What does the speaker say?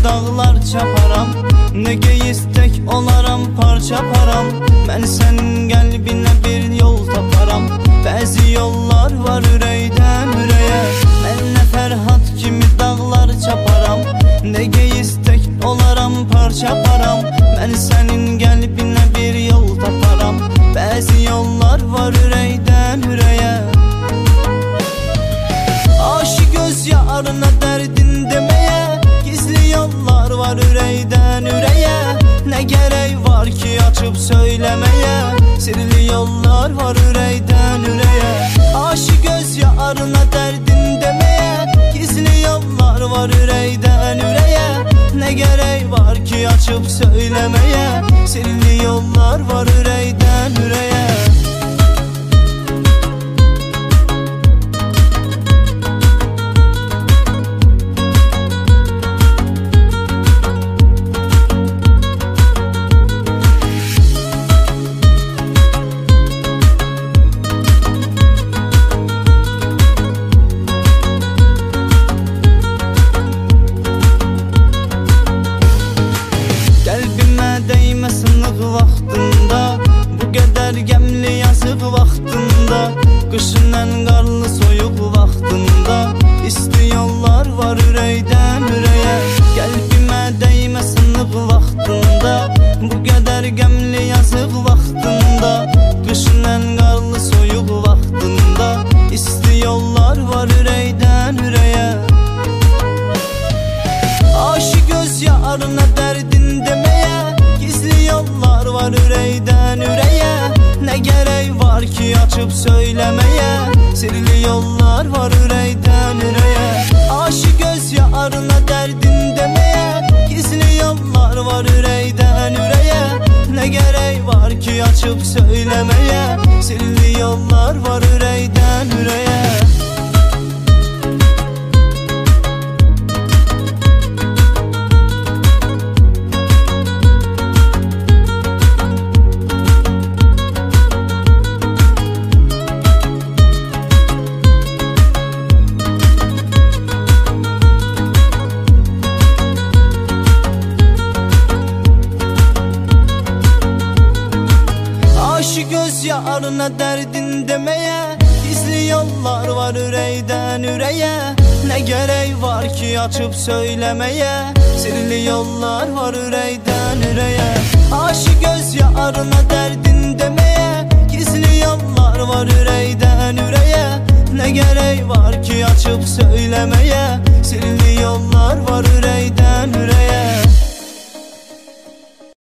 dağlar çaparam, nege istek olaram parça param. Ben senin kalbine bir yol taparam, bazı yollar var üreyden üreye. Ben ne Ferhat kimi dağlar çaparam, nege istek olaram parça param. Ben senin kalbine bir yol taparam, bazı yollar var üreyden üreye. Aşık göz yarına derdin demeye, gizli yollar var üreyden üreye. Ne gerek var ki açıp söylemeye, sirli yollar var üreyden üreye. Aşık göz yarına derdin demeye, gizli yollar var üreyden üreye. Ne gerek var ki açıp söylemeye, sirli yollar var üreyden üreye. Değməsinlik vaxtında, bu qədər gəmli yazıq vaxtında, qışından qarlı soyuq vaxtında, isti yollar var ürəkdən ürəyə. Qəlbimə değməsinlik vaxtında, bu qədər gəmli yazıq vaxtında, qışından qarlı soyuq vaxtında, isti yollar var ürəkdən ürəyə. Aşık göz yarına dərdin deməyə, gizli yollar var üreyden üreye. Ne gerek var ki açıp söylemeye, sirli yollar var üreyden üreye. Aşık göz yarına derdin demeye, gizli yollar var üreyden üreye. Ne gerek var ki açıp söylemeye, sirli yollar var üreyden üreye. Aşık göz yarına derdin demeye, gizli yollar var üreyden üreye. Ne gerek var ki açıp söylemeye, sirli yollar var üreyden üreye. Aşık göz yarına derdin demeye, gizli yollar var üreyden üreye. Ne gerek var ki açıp söylemeye, sirli yollar var üreyden üreye.